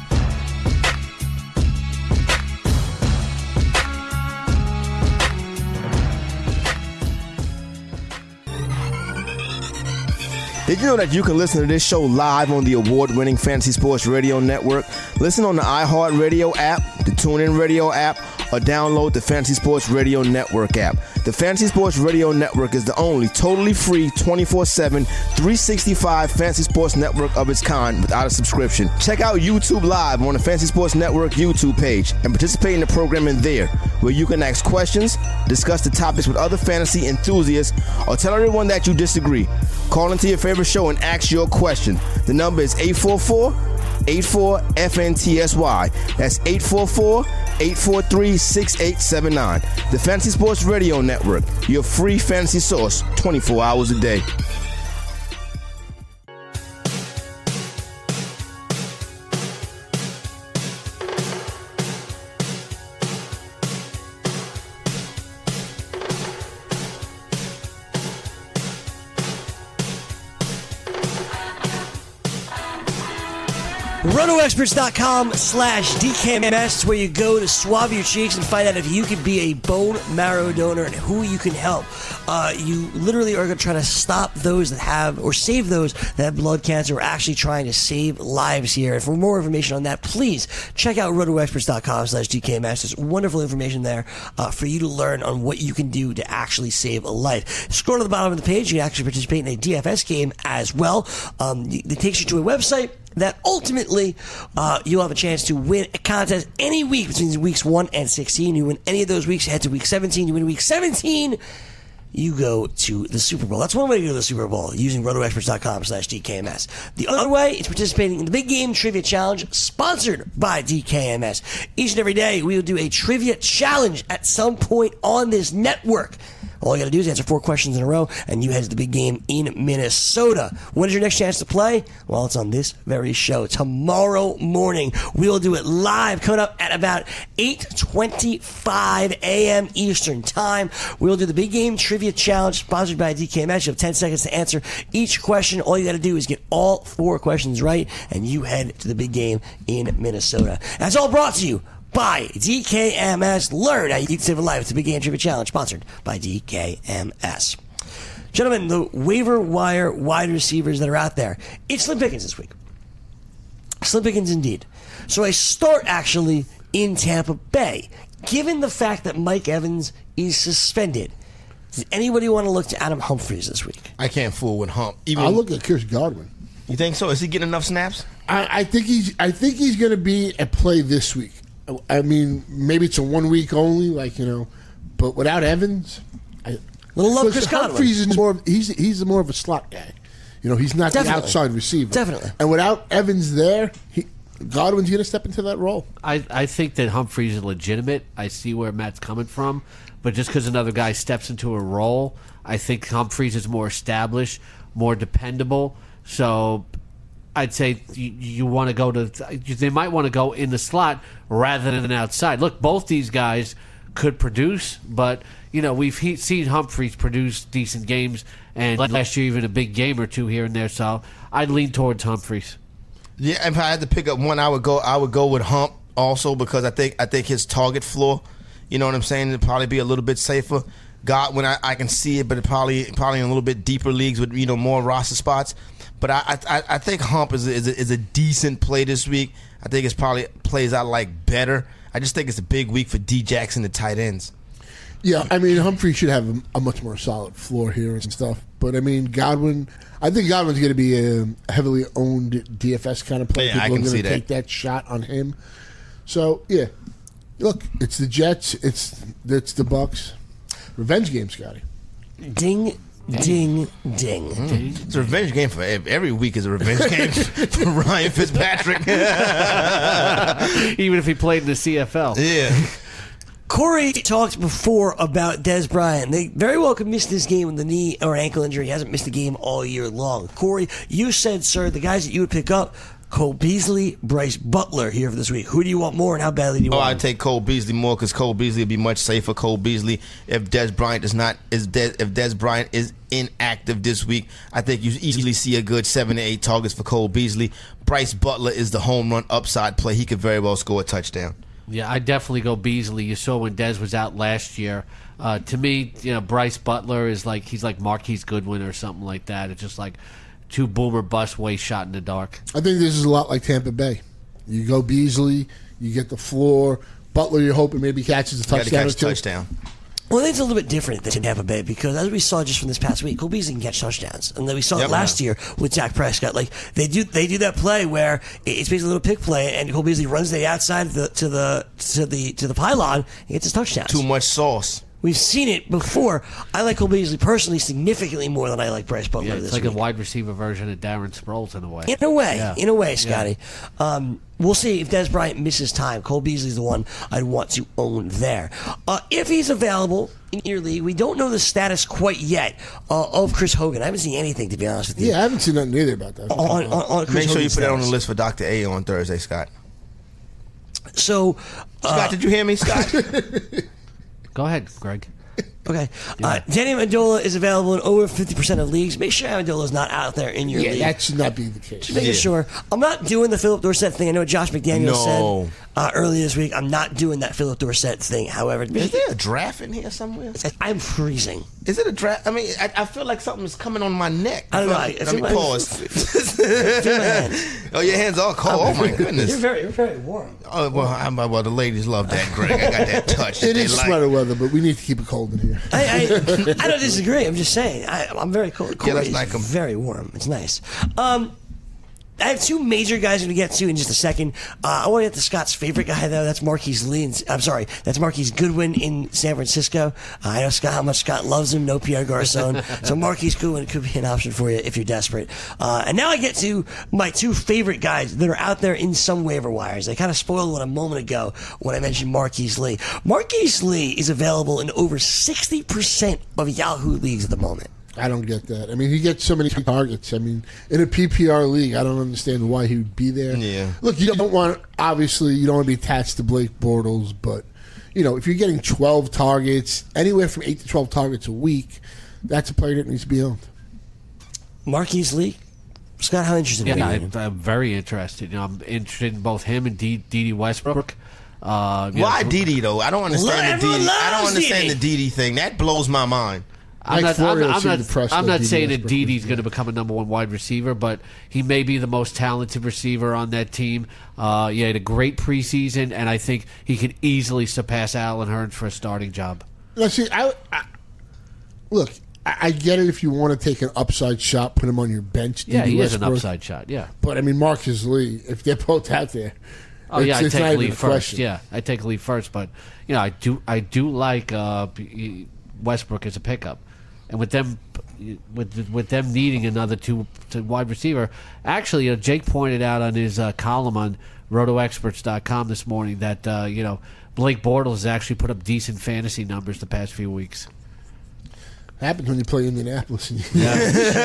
Did you know that you can listen to this show live on the award-winning Fantasy Sports Radio Network? Listen on the iHeartRadio app, the TuneIn Radio app, or download the Fantasy Sports Radio Network app. The Fantasy Sports Radio Network is the only totally free twenty-four seven, three sixty-five Fantasy Sports Network of its kind without a subscription. Check out YouTube Live on the Fantasy Sports Network YouTube page and participate in the programming there, where you can ask questions, discuss the topics with other fantasy enthusiasts, or tell everyone that you disagree. Call into your favorite show and ask your question. The number is eight four four, eight four, F N T S Y. That's eight four four, eight four three, six eight seven nine. The Fantasy Sports Radio Network, your free fantasy source twenty-four hours a day. RotoExperts.com slash DKMS is where you go to swab your cheeks and find out if you could be a bone marrow donor and who you can help. Uh, you literally are going to try to stop those that have, or save those that have blood cancer. We're actually trying to save lives here. And for more information on that, please check out RotoExperts.com slash DKMS. There's wonderful information there uh, for you to learn on what you can do to actually save a life. Scroll to the bottom of the page. You can actually participate in a D F S game as well. Um, it takes you to a website. that ultimately uh, you'll have a chance to win a contest any week between weeks one and sixteen. You win any of those weeks, head to week seventeen. You win week seventeen, you go to the Super Bowl. That's one way to go to the Super Bowl, using rotoexperts.com slash DKMS. The other way is participating in the Big Game Trivia Challenge, sponsored by D K M S. Each and every day, we will do a trivia challenge at some point on this network. All you got to do is answer four questions in a row, and you head to the big game in Minnesota. When is your next chance to play? Well, it's on this very show. Tomorrow morning, we'll do it live, coming up at about eight twenty-five a.m. Eastern Time. We'll do the Big Game Trivia Challenge, sponsored by D K M S. You have ten seconds to answer each question. All you got to do is get all four questions right, and you head to the big game in Minnesota. That's all brought to you by D K M S. Learn how you can save a life. It's a Big Game Trivia Challenge, sponsored by D K M S. Gentlemen, the waiver wire wide receivers that are out there, it's Slim Pickens this week. Slim Pickens indeed. So I start actually in Tampa Bay. Given the fact that Mike Evans is suspended, does anybody want to look to Adam Humphries this week? I can't fool with Hump. Even, I look at Chris Godwin. You think so? Is he getting enough snaps? I, I think he's. I think he's going to be at play this week. I mean, maybe it's a one week only, like you know, but without Evans, I, little love Chris Godwin. Humphries is more. He's he's more of a slot guy. You know, he's not Definitely. the outside receiver. Definitely. And without Evans there, he, Godwin's going to step into that role. I, I think that Humphries is legitimate. I see where Matt's coming from. But just because another guy steps into a role, I think Humphries is more established, more dependable. So I'd say you, you want to go to – they might want to go in the slot rather than outside. Look, both these guys could produce, but, you know, we've he, seen Humphries produce decent games, and last year even a big game or two here and there. So I'd lean towards Humphries. Yeah, if I had to pick up one, I would go. I would go with Hump also because I think I think his target floor, you know what I'm saying, it'd probably be a little bit safer. Godwin, I, I can see it, but it probably probably in a little bit deeper leagues with you know more roster spots. But I I, I think Hump is a, is, a, is a decent play this week. I think it's probably plays out like better. I just think it's a big week for D Jackson, the tight ends. Yeah, I mean, Humphrey should have a, a much more solid floor here and stuff. But, I mean, Godwin, I think Godwin's going to be a heavily owned D F S kind of player. Yeah, People I can are see going to that. take that shot on him. So, yeah. Look, it's the Jets. It's, it's the Bucks. Revenge game, Scotty. Ding, ding, ding. Mm. It's a revenge game for every, every week is a revenge game for Ryan Fitzpatrick. Even if he played in the C F L. Yeah. Corey talked before about Des Bryant. They very well could miss this game with the knee or ankle injury. He hasn't missed a game all year long. Corey, you said, sir, the guys that you would pick up, Cole Beasley, Bryce Butler here for this week. Who do you want more and how badly do you Oh, want I'd him? take Cole Beasley more because Cole Beasley would be much safer. Cole Beasley, if Des Bryant is not is Des, if Des Bryant is inactive this week, I think you easily see a good seven to eight targets for Cole Beasley. Bryce Butler is the home run upside play. He could very well score a touchdown. Yeah, I definitely go Beasley. You saw when Dez was out last year. Uh, to me, you know, Bryce Butler is like he's like Marquise Goodwin or something like that. It's just like two boomer bust way shot in the dark. I think this is a lot like Tampa Bay. You go Beasley, you get the floor. Butler, you're hoping maybe catches a You got to touchdown catch or two. a touchdown. Well, I think it's a little bit different than Tampa Bay because, as we saw just from this past week, Cole Beasley can catch touchdowns, and then we saw Yep. it last year with Dak Prescott. Like they do, they do that play where it's basically a little pick play, and Cole Beasley runs to the outside of the, to the to the to the pylon and gets his touchdowns. Too much sauce. We've seen it before. I like Cole Beasley personally significantly more than I like Bryce Butler Yeah, this it's like week. a wide receiver version of Darren Sproles in a way. In a way, Yeah. in a way, Scotty. Um, we'll see if Des Bryant misses time. Cole Beasley's the one I'd want to own there. Uh, if he's available in your league, we don't know the status quite yet uh, of Chris Hogan. I haven't seen anything, to be honest with you. Yeah, I haven't seen nothing either about that. On, on, on Chris Make sure you Hogan's put that on the status. list for Doctor A on Thursday, Scott. So, uh, Scott, did you hear me, Scott? Go ahead, Greg. okay. Uh, Danny Amendola is available in over fifty percent of leagues. Make sure Amendola's not out there in your Yeah, league. that should not be the case. Making Yeah. sure. I'm not doing the Philip Dorsett thing. I know Josh McDaniels No. said uh, earlier this week. I'm not doing that Philip Dorsett thing. However, Is there a draft in here somewhere? I'm freezing. Is it a draft? I mean, I, I feel like something's coming on my neck. I don't know. Let It's me in my- pause. Feel my hands. Oh, your hands are cold. Oh, my You're goodness. very, you're very warm. Oh, well, I'm, well, the ladies love that, Greg. I got that touch. It They is like. sweater weather, but we need to keep it cold in here. I, I, I don't disagree. I'm just saying. I, I'm very cold. Yeah, that's Corey's like 'em. very warm. It's nice. Um, I have two major guys I'm going to get to in just a second. Uh, I want to get to Scott's favorite guy, though. That's Marquise Lee. In, I'm sorry. That's Marquise Goodwin in San Francisco. Uh, I know Scott how much Scott loves him. No Pierre Garcon. So Marquise Goodwin could be an option for you if you're desperate. Uh, and now I get to my two favorite guys that are out there in some waiver wires. I kind of spoiled one a moment ago when I mentioned Marquise Lee. Marquise Lee is available in over sixty percent of Yahoo leagues at the moment. I don't get that. I mean, he gets so many targets. I mean, in a P P R league, I don't understand why he would be there. Yeah. Look, you don't want, obviously, you don't want to be attached to Blake Bortles, but, you know, if you're getting twelve targets, anywhere from eight to twelve targets a week, that's a player that needs to be owned. Marquise Lee? Scott, how interested Yeah, are you? I, I'm very interested. You know, I'm interested in both him and D D Westbrook. Uh, you Why know, Didi though? I don't understand the Everyone Didi. I don't loves understand Didi. the Didi thing. That blows my mind. I'm Mike not, I'm, Florio I'm seemed not, depressed I'm that not Didi saying that Westbrook Didi's was going to become a number one wide receiver, but he may be the most talented receiver on that team. Uh, he had a great preseason, and I think he could easily surpass Allen Hurns for a starting job. Now, see, I, I, look, I, I get it if you want to take an upside shot, put him on your bench. Yeah, Didi he has an Westbrook. upside shot, yeah. But, I mean, Marcus Lee, if they're both out there, Oh yeah, I it's, it's not take even Lee a first. question. Yeah, I take Lee first, but you know, I do I do like uh, Westbrook as a pickup, and with them with with them needing another two to wide receiver, actually, uh, Jake pointed out on his uh, column on roto experts dot com this morning that uh, you know Blake Bortles has actually put up decent fantasy numbers the past few weeks. Happens when you play Indianapolis. Yeah.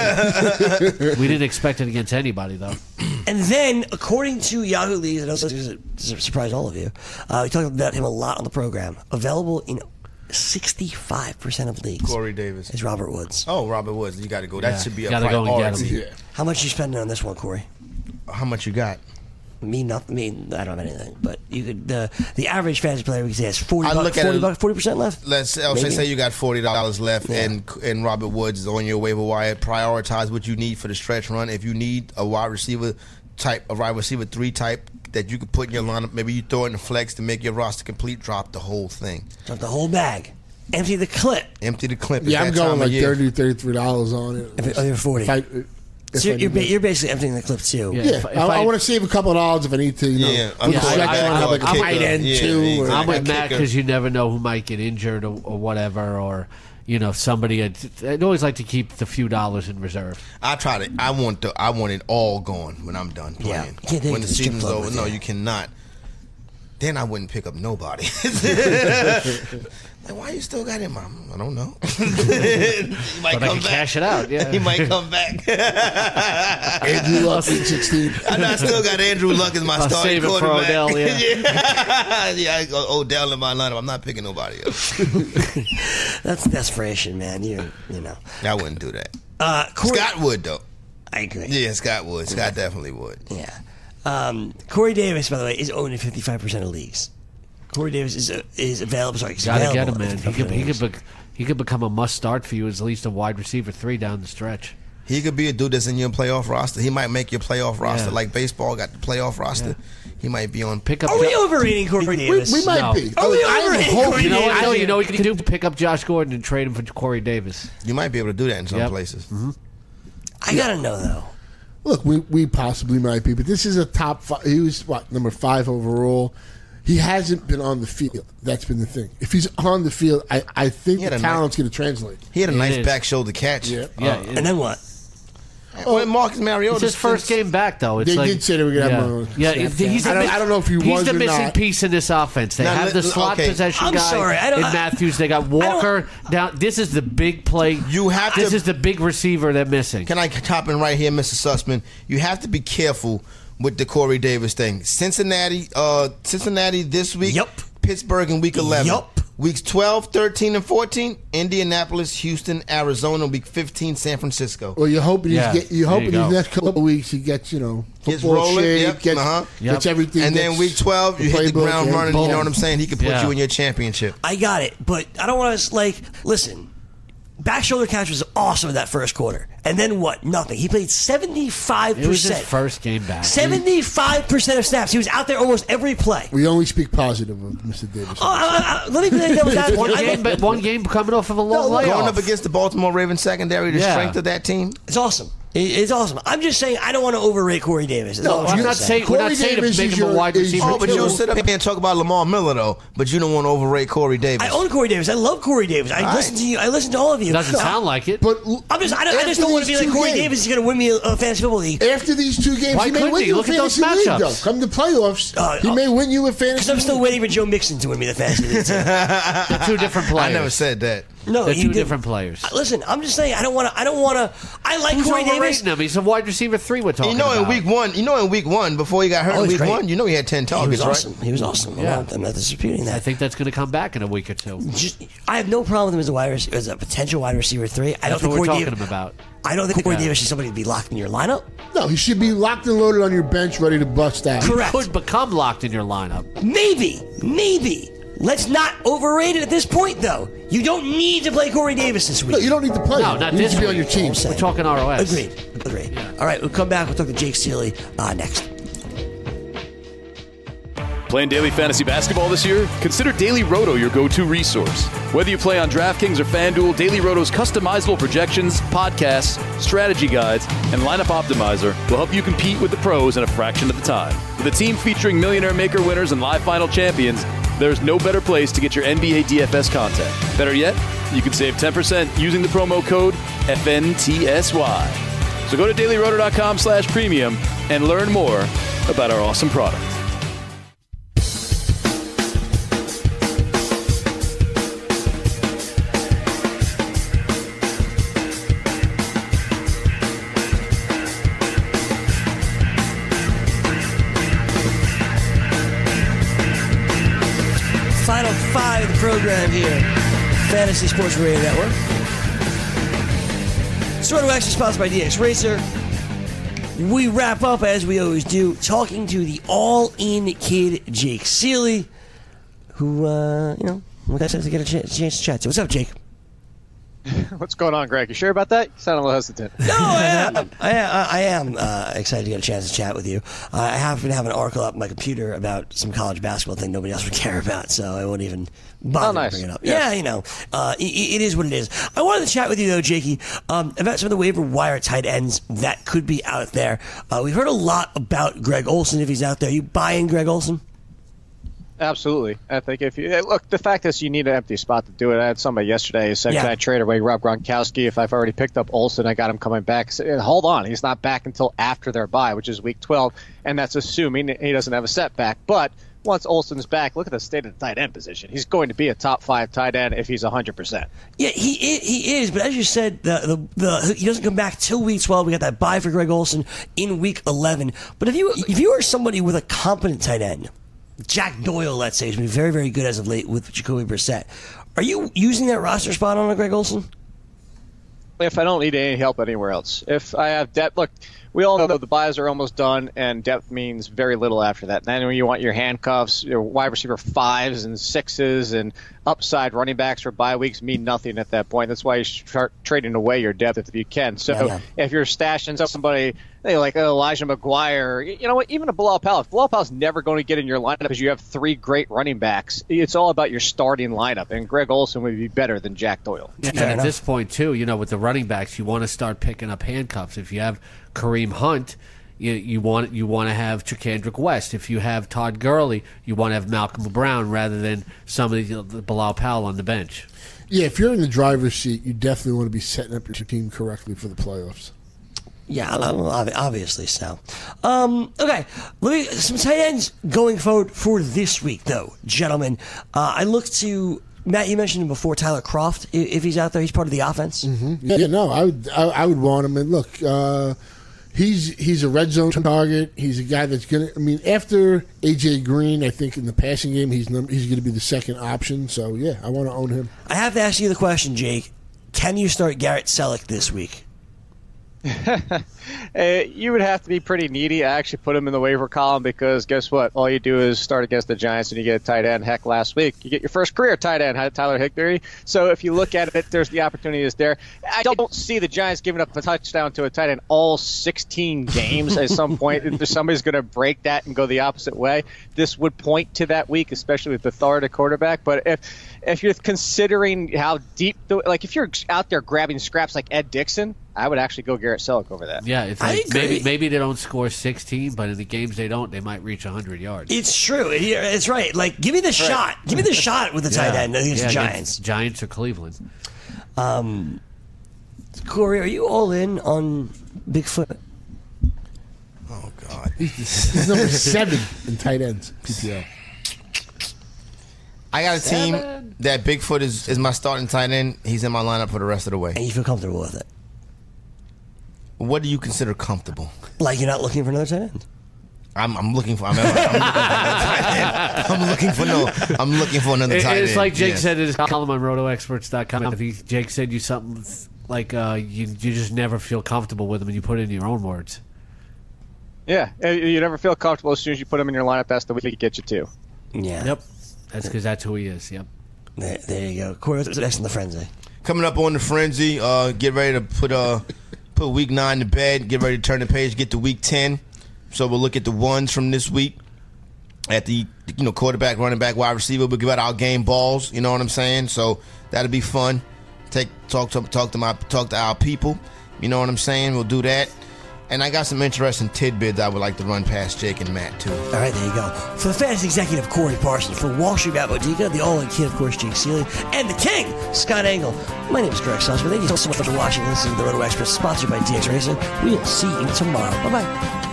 We didn't expect it against anybody though. And then, according to Yahoo Leagues, and also to surprise all of you, uh, we talked about him a lot on the program. Available in sixty-five percent of leagues. Corey Davis. Is Robert Woods. Oh, Robert Woods. You got to go. That Yeah, should be a gotta go and get priority. him. Yeah. How much you spending on this one, Corey? How much you got? Me, nothing. Me, I don't have anything. But you could. The the average fantasy player we could say has forty I bucks, look at forty it- bucks, forty percent left. Let's I'll say, Maybe. say you got forty dollars left, Yeah. and and Robert Woods is on your waiver wire. Prioritize what you need for the stretch run. If you need a wide receiver type, a wide receiver three type that you could put in your lineup, maybe you throw it in the flex to make your roster complete. Drop the whole thing. Drop the whole bag. Empty the clip. Empty the clip. It's Yeah, I'm that time going of like year. thirty, thirty-three dollars on it. If it- oh, you're forty. If I, if So I you're, you're, need ba- to- you're basically emptying the clip too. Yeah. yeah, if- if I, I, I- want to save a couple of dollars if I need to. You know, Yeah, put I'm the sorry, stretch I- on, I- have like a I'm- tight end yeah, too. exactly. or- I'm with kicker. Matt because you never know who might get injured or, or whatever, or you know somebody. I'd, I'd always like to keep the few dollars in reserve. I try to. I want the. I want it all gone when I'm done Yeah. playing. You can't take When it the to the strip season's club over, with no, you. you cannot. Then I wouldn't pick up nobody. Like, why you still got him? I'm- I don't know. he might But I come can back. cash it out. Yeah, He might come back. Andrew Luck in sixteen. I know I still got Andrew Luck as my I'll starting save it for quarterback. Odell, yeah. yeah, yeah. I got Odell in my lineup. I'm not picking nobody else. That's desperation, man. You you know. I wouldn't do that. Uh, Corey, Scott would though. I agree. Yeah, Scott would. Scott definitely would. Yeah. Um, Corey Davis, by the way, is owned in fifty-five percent of leagues. Corey Davis is uh, is available. Sorry, he's gotta available get him, in man. He fifty-five could he percent could of bec he could become a must start for you as at least a wide receiver three down the stretch. He could be a dude that's in your playoff roster. He might make your playoff roster. Yeah. Like baseball got the playoff roster. He might be on. Pick up. Are we Jo- overrating Corey We, Davis? we might No. be. Are we I am overrating hoping- Corey you know what? Davis? No, you know what you can do? Pick up Josh Gordon and trade him for Corey Davis. You might be able to do that in some Yep. places. I gotta know though. Look, we, we possibly might be, but this is a top five. He was, what, number five overall. He hasn't been on the field. That's been the thing. If he's on the field, I, I think He had the a talent's going to translate. He had a It nice is. back shoulder catch. Yeah. Yeah, And then what? Well, Marcus Mariota. it's his first game back though. It's They like, did say they were gonna yeah. have him on Yeah, snap he's the count. I don't- mi- I don't know if he he's was the or missing not. piece in this offense. They Now, have the let- slot okay. possession I'm guy sorry, I don't- in I- Matthews. They got Walker down. This is the big play. You have This to- is the big receiver they're missing. Can I hop in right here, Mister Sussman? You have to be careful with the Corey Davis thing. Cincinnati, uh, Cincinnati this week. Yup. Pittsburgh in week eleven. Yup. Weeks twelve, thirteen, and fourteen. Indianapolis, Houston, Arizona. Week fifteen, San Francisco. Well, you're hoping Yeah, he's get, you're there hoping you go. these next couple of weeks he gets, you know, Gets football rolling, shape, yep, gets, uh-huh. gets Yep. everything. And then gets week twelve, you hit the playbook, ground yeah. running. You Boom. know what I'm saying? He could put Yeah. you in your championship. I got it, but I don't want to like listen. Back shoulder catch was awesome in that first quarter, and then what? Nothing. He played seventy-five It was his percent. first game back. Seventy-five percent of snaps. He was out there almost every play. We only speak positive of Mister Davis. Oh, I, I, let me play devil's advocate. One I- game, but one game coming off of a long No, look, layoff. Going up against the Baltimore Ravens secondary, the Yeah. strength of that team. It's awesome. It's awesome. I'm just saying I don't want to overrate Corey Davis. That's No, all I'm I'm not saying. saying we're not saying to Davis make is him a your- wide is receiver. your- Oh, but you'll sit up here and talk about Lamar Miller though, but you don't want to overrate Corey Davis. I own Corey Davis. I love Corey Davis. I All listen right. to you. I listen to all of you. Doesn't No, sound like it. But I'm just. I, don't, I just after don't want to be these like two Corey games- Davis is going to win me a, a fantasy football league. After these two games, Why he may couldn't win he? you a Look at those fantasy league, though. matchups. Come to playoffs, Uh, he may win you a fantasy Because I'm still league. waiting for Joe Mixon to win me the fantasy league. too. They're two different players. I never said that. No, They're you two did. different players. Listen, I'm just saying I don't want to. I don't want to. I like Who's Corey Davis. overrating him? He's a wide receiver three. We're talking You know, in about. week one, you know, in week one, before he got hurt Oh, in he's week great. one, you know, he had ten He targets, was right? awesome. He was awesome. Yeah. I'm not disputing I that. think that's going to come back in a week or two. Just, I have no problem with him as a wide receiver, as a potential wide receiver three. I That's don't what think we're Corey talking Davis. about. I don't think Corey Yeah. Davis is somebody to be locked in your lineup. No, he should be locked and loaded on your bench, ready to bust out. Correct. Could become locked in your lineup. Maybe, maybe. Let's not overrate it at this point, though. You don't need to play Corey Davis this week. No, you don't need to play. No, him. not He needs this to be on week. your team. saying. We're talking R O S. Agreed. Agreed. All right, we'll come back. We'll talk to Jake Seeley uh, next. Playing daily fantasy basketball this year? Consider Daily Roto your go-to resource. Whether you play on DraftKings or FanDuel, Daily Roto's customizable projections, podcasts, strategy guides, and lineup optimizer will help you compete with the pros in a fraction of the time. With a team featuring Millionaire Maker winners and live final champions, there's no better place to get your N B A D F S content. Better yet, you can save ten percent using the promo code F N T S Y. So go to dailyroto.com slash premium and learn more about our awesome product. Final five of the program here, Fantasy Sports Radio Network. Sort of actually sponsored by D X Racer. We wrap up, as we always do, talking to the all-in kid, Jake Seeley, who, uh, you know, we got to get a ch- chance to chat to. What's up, Jake? What's going on, Greg? You sure about that? You sound a little hesitant. No, I am. I, I, I am uh, excited to get a chance to chat with you. Uh, I happen to have an article up on my computer about some college basketball thing nobody else would care about, so I won't even bother Oh, nice. to bring it up. Yes. Yeah, you know, uh, it, it is what it is. I wanted to chat with you, though, Jakey, um, about some of the waiver wire tight ends that could be out there. Uh, we've heard a lot about Greg Olsen, if he's out there. You buying Greg Olsen? Absolutely. I think if you look, the fact is you need an empty spot to do it. I had somebody yesterday who said, Yeah. "Can I trade away Rob Gronkowski if I've already picked up Olsen? I got him coming back." I said, hold on, he's not back until after their bye, which is week twelve, and that's assuming he doesn't have a setback. But once Olsen's back, look at the state of the tight end position. He's going to be a top five tight end if he's one hundred percent. Yeah, he i- he is, but as you said, the, the the he doesn't come back till week twelve. We got that bye for Greg Olsen in week eleven. But if you if you are somebody with a competent tight end, Jack Doyle, let's say, has been very very good as of late with Jacoby Brissett. Are you using that roster spot on a Greg Olsen? If I don't need any help anywhere else, if I have depth, look, we all know the buys are almost done, and depth means very little after that. Then when you want your handcuffs, your wide receiver fives and sixes, and upside running backs for bye weeks mean nothing at that point. That's why you start trading away your depth if you can. So Yeah, yeah. if you're stashing somebody you know, like Elijah McGuire, you know what, even a Bilal Powell. If Bilal Powell's never going to get in your lineup because you have three great running backs. It's all about your starting lineup, and Greg Olsen would be better than Jack Doyle. And at this point, too, you know, with the running backs, you want to start picking up handcuffs. If you have Kareem Hunt, you, you want you want to have Chakandrick West. If you have Todd Gurley, you want to have Malcolm Brown rather than somebody, you know, Bilal Powell on the bench. Yeah, if you're in the driver's seat, you definitely want to be setting up your team correctly for the playoffs. Yeah, ob- obviously so. Um, okay, let me some tight ends going forward for this week, though, gentlemen. Uh, I look to Matt. You mentioned him before, Tyler Kroft. i- If he's out there, he's part of the offense. Mm-hmm. Yeah, no, I would, I, I would want him. And look, uh, he's he's a red zone target. He's a guy that's gonna. I mean, after A J Green, I think in the passing game, he's num- he's going to be the second option. So yeah, I want to own him. I have to ask you the question, Jake. Can you start Garrett Selleck this week? Uh, you would have to be pretty needy. I actually put him in the waiver column because guess what? All you do is start against the Giants and you get a tight end. Heck, last week you get your first career tight end, Tyler Higbee. So if you look at it, there's the opportunity is there. I don't see the Giants giving up a touchdown to a tight end all sixteen games. At some point, if somebody's going to break that and go the opposite way, this would point to that week, especially with the Thor at quarterback. But if if you're considering how deep, the, like if you're out there grabbing scraps like Ed Dixon, I would actually go Garrett Selleck over that. Yeah, it's like maybe maybe they don't score sixteen, but in the games they don't, they might reach one hundred yards. It's true. It- It's right. Like, give me the shot. Give me the shot with the tight end against Yeah, the against Giants. Giants or Cleveland. Um, Corey, are you all in on Bigfoot? Oh, God. He's number seven in tight ends, P P R. I got a Seven. team that Bigfoot is, is my starting tight end. He's in my lineup for the rest of the way. And you feel comfortable with it? What do you consider comfortable? Like you're not looking for another tight end? I'm, I'm looking for. I'm, I'm, I'm looking for another tight end. I'm looking for no. I'm looking for another It- tight end. it's like Jake Yes. said in his column on roto experts dot com. If he, Jake said you something like uh, you you just never feel comfortable with him, and you put it in your own words. Yeah, you never feel comfortable as soon as you put him in your lineup. That's the week it gets you to. Yeah. Yep. That's because that's who he is. Yep. There, there you go. Corey, what's next on the frenzy? Coming up on the frenzy, uh, get ready to put uh put week nine to bed. Get ready to turn the page. Get to week ten. So we'll look at the ones from this week. At the you know quarterback, running back, wide receiver. We'll give out our game balls. You know what I'm saying? So that'll be fun. Take talk to talk to my talk to our people. You know what I'm saying? We'll do that. And I got some interesting tidbits I would like to run past Jake and Matt too. All right, there you go. For the fantasy executive, Corey Parsons, for Wall Street Matt Modica, the all-in kid, of course, Jake Seeley, and the king, Scott Engel. My name is Greg Sussman. Thank you so much for watching and listening to the Roto Experts, sponsored by D X Racing. We'll see you tomorrow. Bye-bye.